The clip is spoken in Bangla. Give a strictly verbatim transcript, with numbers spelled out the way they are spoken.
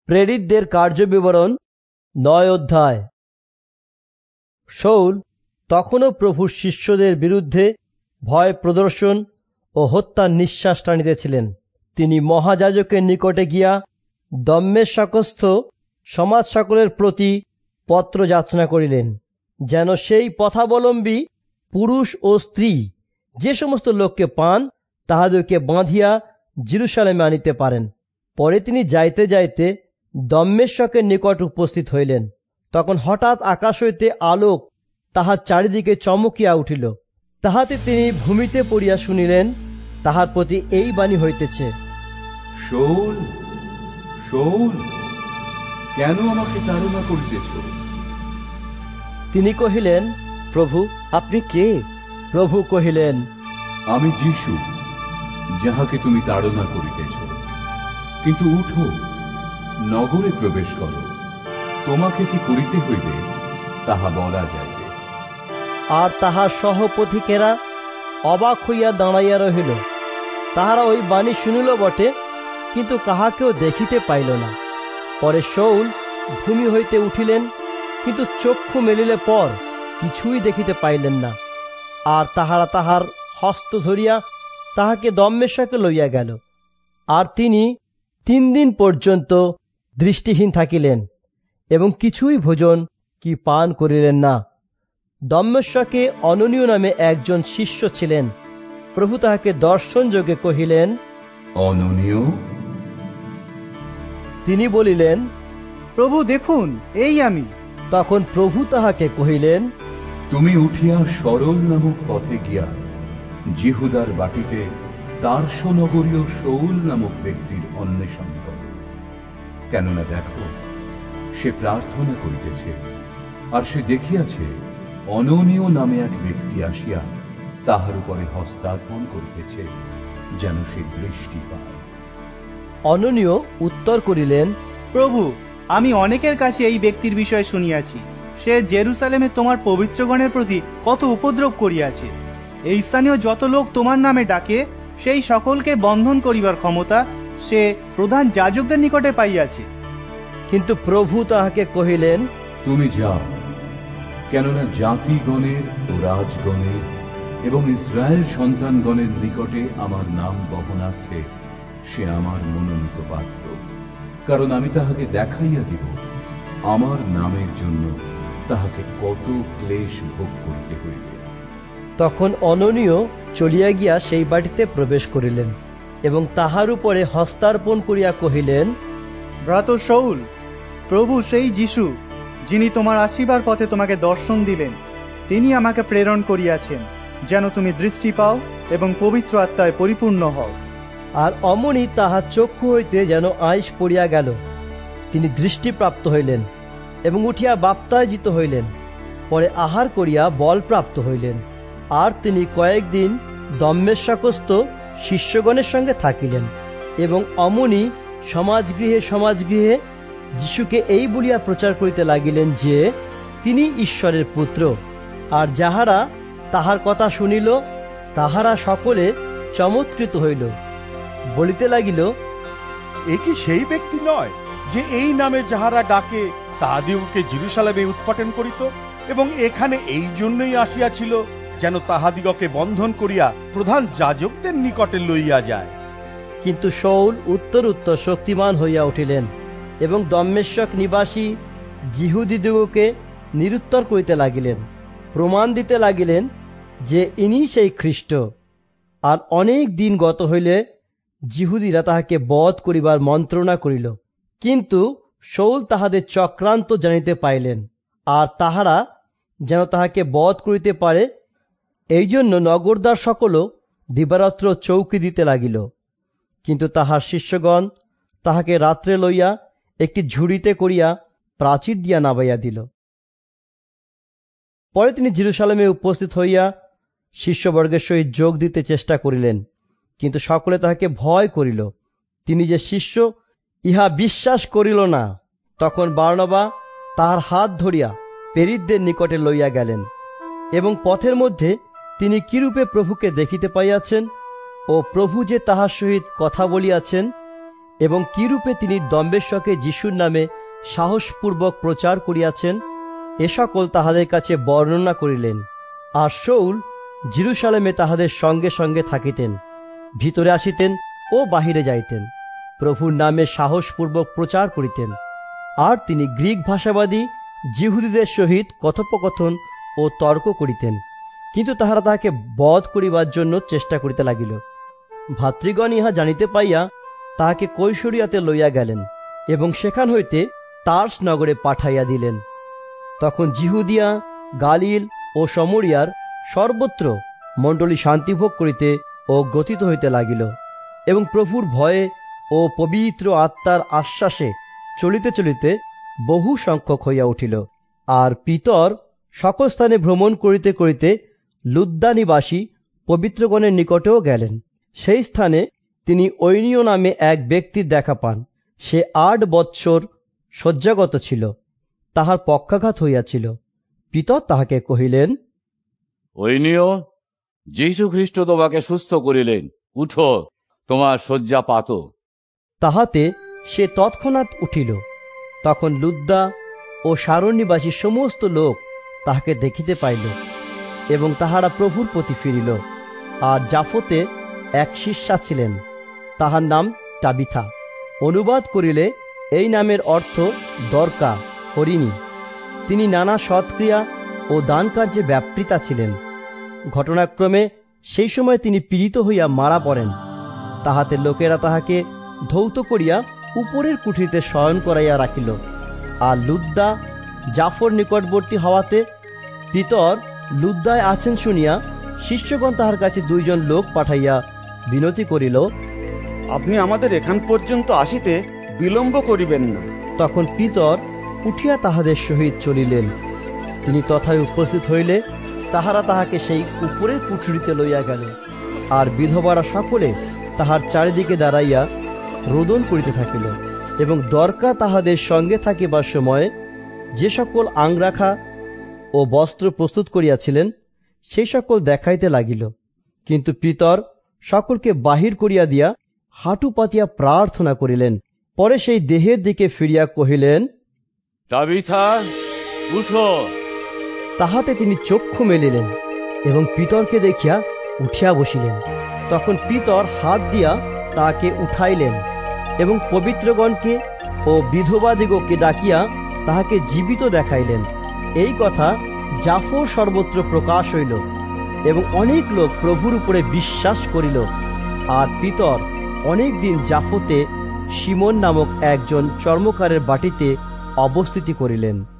প্রেরিতদের কার্যবিবরণ নয় অধ্যায়। শাউল তখনও প্রভুর শিষ্যদের বিরুদ্ধে ভয় প্রদর্শন ও হত্যার নিঃশ্বাস টানিতেছিলেন। তিনি মহাযাজকের নিকটে গিয়া দম্মেশকস্থ সমাজ সকলের প্রতি পত্র যাচনা করিলেন, যেন সেই পথাবলম্বী পুরুষ ও স্ত্রী যে সমস্ত লোককে পান তাহাদেরকে বাঁধিয়া জেরুসালেমে আনিতে পারেন। পরে তিনি যাইতে যাইতে দম্মেশকের নিকট উপস্থিত হইলেন। তখন হঠাৎ আকাশ হইতে আলোক তাহার চারিদিকে চমকিয়া উঠিল। তাহাতে তিনি ভূমিতে পড়িয়া শুনিলেন, তাহার প্রতি এই বাণী হইতেছে, শাউল, শাউল, কেন আমাকে তাড়না করিতেছ? তিনি কহিলেন, প্রভু, আপনি কে? প্রভু কহিলেন, আমি যীশু, যাহাকে তুমি তাড়না করিতেছ। কিন্তু উঠো, নগরে প্রবেশ করো, তোমাকে কি করিতে হইবে তাহা বলা যাইবে। আর তাহার সহপথিকেরা অবাক হইয়া দাঁড়াইয়া রহিল। তাহারা ওই বাণী শুনিল বটে, কিন্তু কাহাকেও দেখিতে পাইল না। পরে শাউল ভূমি হইতে উঠিলেন, কিন্তু চক্ষু মেলিলে পর কিছুই দেখিতে পাইলেন না। আর তাহারা তাহার হস্ত ধরিয়া তাহাকে দম্মেশকে লইয়া গেল। আর তিনি তিন দিন পর্যন্ত দৃষ্টিহীন থাকিলেন এবং কিছুই ভোজন কি পান করিলেন না। দম্মেশকে অননীয় নামে একজন শিষ্য ছিলেন। প্রভু তাহাকে দর্শন যোগে কহিলেন, অননীয়? তিনি বলিলেন, প্রভু, দেখুন, এই আমি। তখন প্রভু তাহাকে কহিলেন, তুমি উঠিয়া সরল নামক পথে গিয়া জিহুদার বাটিতে তার্সনগরীয় শাউল নামক ব্যক্তির অন্বেষণ কর। কেননা দেখো, সে প্রার্থনা করিতেছে, আর সে দেখিয়াছে অননীয় নামে এক ব্যক্তি আসিয়া তাহার উপরে হস্তার্পণ করিতেছে, যেন সে দৃষ্টি পায়। অননীয় উত্তর করিলেন, প্রভু, আমি অনেকের কাছে এই ব্যক্তির বিষয়ে শুনিয়াছি। সে জেরুসালেমে তোমার পবিত্রগণের প্রতি কত উপদ্রব করিয়াছে। এই স্থানীয় যত লোক তোমার নামে ডাকে, সেই সকলকে বন্ধন করিবার ক্ষমতা সে প্রধান যাজকদের নিকটে পাইয়াছে। কিন্তু প্রভু তাহাকে কহিলেন, তুমি যাও, কেননা জাতিগণের ও রাজগণের এবং ইসরায়েল সন্তানগণের নিকটে আমার নাম বহনার্থে সে আমার মনোনীত পাত্র। কারণ আমি তাহাকে দেখাইয়া দিব আমার নামের জন্য তাহাকে কত ক্লেশ ভোগ করিতে হইবে। তখন অননীয় চলিয়া গিয়া সেই বাটিতে প্রবেশ করিলেন এবং তাহার উপরে হস্তার্পণ করিয়া কহিলেন, ভ্রাত শাউল, প্রভু সেই যীশু, যিনি তোমার আসিবার পথে তোমাকে দর্শন দিলেন, তিনি আমাকে প্রেরণ করিয়াছেন, যেন তুমি দৃষ্টি পাও এবং পবিত্র আত্মায় পরিপূর্ণ হও। আর অমনি তাহার চক্ষু হইতে যেন আইস পড়িয়া গেল। তিনি দৃষ্টিপ্রাপ্ত হইলেন এবং উঠিয়া বাপ্তায়জিত হইলেন। পরে আহার করিয়া বল প্রাপ্ত হইলেন। আর তিনি কয়েকদিন দম্মেশকস্থ শিষ্যগণের সঙ্গে থাকিলেন এবং অমনি সমাজগৃহে সমাজগৃহে যীশুকে এই বলিয়া প্রচার করিতে লাগিলেন যে তিনি ঈশ্বরের পুত্র। আর যাহারা তাহার কথা শুনিল, তাহারা সকলে চমৎকৃত হইল, বলিতে লাগিল, এ কি সেই ব্যক্তি নয় যে এই নামে যাহারা ডাকে তাহাদিগকে জেরুসালেমে উৎপাটন করিত এবং এখানে এই জন্যই আসিয়াছিল, যেন তাহাদিগকে বন্ধন করিয়া প্রধান যাজকদের নিকটে লইয়া যায়। কিন্তু শাউল উত্তর উত্তর শক্তিমান হইয়া উঠিলেন এবং দম্মেশক নিবাসী জিহুদীদিগকে নিরুত্তর করিতে লাগিলেন, প্রমাণ দিতে লাগিলেন যে ইনি সেই খ্রিস্ট। আর অনেক দিন গত হইলে জিহুদীরা তাহাকে বধ করিবার মন্ত্রণা করিল, কিন্তু শাউল তাহাদের চক্রান্ত জানিতে পাইলেন। আর তাহারা যেন তাহাকে বধ করিতে পারে, এই জন্য নগরদ্বার সকলও দিবারাত্র চৌকি দিতে লাগিল। কিন্তু তাহার শিষ্যগণ তাহাকে রাত্রে লইয়া একটি ঝুড়িতে করিয়া প্রাচীর দিয়া নামাইয়া দিল। পরে তিনি জেরুসালেমে উপস্থিত হইয়া শিষ্যবর্গের সহিত যোগ দিতে চেষ্টা করিলেন, কিন্তু সকলে তাহাকে ভয় করিল, তিনি যে শিষ্য ইহা বিশ্বাস করিল না। তখন বারনাবা তাহার হাত ধরিয়া প্রেরিতদের নিকটে লইয়া গেলেন এবং পথের মধ্যে তিনি কিরূপে প্রভুকে দেখিতে পাইয়াছেন ও প্রভু যে তাহার সহিত কথা বলিয়াছেন, এবং কিরূপে তিনি দম্বেশ্বকে যিশুর নামে সাহসপূর্বক প্রচার করিয়াছেন এ সকল তাহাদের কাছে বর্ণনা করিলেন। আর শাউল জেরুজালেমে তাহাদের সঙ্গে সঙ্গে থাকিতেন, ভিতরে আসিতেন ও বাহিরে যাইতেন, প্রভুর নামে সাহসপূর্বক প্রচার করিতেন। আর তিনি গ্রিক ভাষাবাদী যিহুদীদের সহিত কথোপকথন ও তর্ক করিতেন, কিন্তু তাহারা তাহাকে বধ করিবার জন্য চেষ্টা করিতে লাগিল। ভাতৃগণ ইহা জানিতে পাইয়া তাহাকে কৈশরিয়াতে লইয়া গেলেন এবং সেখান হইতে তার্স নগরে পাঠাইয়া দিলেন। তখন যিহুদিয়া, গালিল ও সমরিয়ার সর্বত্র মণ্ডলী শান্তিভোগ করিতে ও গ্রথিত হইতে লাগিল এবং প্রভুর ভয়ে ও পবিত্র আত্মার আশ্বাসে চলিতে চলিতে বহু সংখ্যক হইয়া উঠিল। আর পিতর সকল স্থানে ভ্রমণ করিতে করিতে লুদ্দা নিবাসী পবিত্রগণের নিকটেও গেলেন। সেই স্থানে তিনি ঐনীয় নামে এক ব্যক্তির দেখা পান। সে আট বৎসর শয্যাগত ছিল, তাহার পক্ষাঘাত হইয়াছিল। পিতর তাহাকে কহিলেন, ঐনীয়, যীশু খ্রিস্ট তোমাকে সুস্থ করিলেন, উঠো, তোমার শয্যা পাত। তাহাতে সে তৎক্ষণাৎ উঠিল। তখন লুদ্দা ও শারোন নিবাসী সমস্ত লোক তাহাকে দেখিতে পাইল এবং তাহারা প্রভুর প্রতি ফিরিল। আর জাফতে এক শিষ্যা ছিলেন, তাহার নাম তাবিথা, অনুবাদ করিলে এই নামের অর্থ দরকা, হরিণী। তিনি নানা সৎক্রিয়া ও দান কার্যে ব্যাপৃতা ছিলেন। ঘটনাক্রমে সেই সময় তিনি পীড়িত হইয়া মারা পড়েন। তাহাতে লোকেরা তাহাকে ধৌত করিয়া উপরের কুঠিতে শয়ন করাইয়া রাখিল। আর লুদ্দা জাফর নিকটবর্তী হওয়াতে পিতর লুদ্দায় আছেন শুনিয়া শিষ্যগণ তাহার কাছে দুইজন লোক পাঠাইয়া বিনতি করিল, আপনি আমাদের এখান পর্যন্ত আসিতে বিলম্ব করিবেন না। তখন পিতর উঠিয়া তাহাদের সহিত চলিলেন। তিনি তথায় উপস্থিত হইলে তাহারা তাহাকে সেই উপরের কুঠরিতে লইয়া গেল। আর বিধবারা সকলে তাহার চারিদিকে দাঁড়াইয়া রোদন করিতে থাকিল এবং দরকা তাহাদের সঙ্গে থাকিবার সময় যে সকল আংরাখা ও বস্ত্র প্রস্তুত করিয়াছিলেন সেই সকল দেখাইতে লাগিল। কিন্তু পিতর সকলকে বাহির করিয়া দিয়া হাঁটু পাতিয়া প্রার্থনা করিলেন। পরে সেই দেহের দিকে ফিরিয়া কহিলেন, তাবিথা, উঠো। তাহাতে তিনি চক্ষু মেলিলেন এবং পিতরকে দেখিয়া উঠিয়া বসিলেন। তখন পিতর হাত দিয়া তাহাকে উঠাইলেন এবং পবিত্রগণকে ও বিধবাদিগকে ডাকিয়া তাহাকে জীবিত দেখাইলেন। এই কথা জাফর সর্বত্র প্রকাশ হইল এবং অনেক লোক প্রভুর উপরে বিশ্বাস করিল। আর পিতর অনেক দিন জাফতে সিমন নামক একজন চর্মকারের বাটিতে অবস্থিতি করিলেন।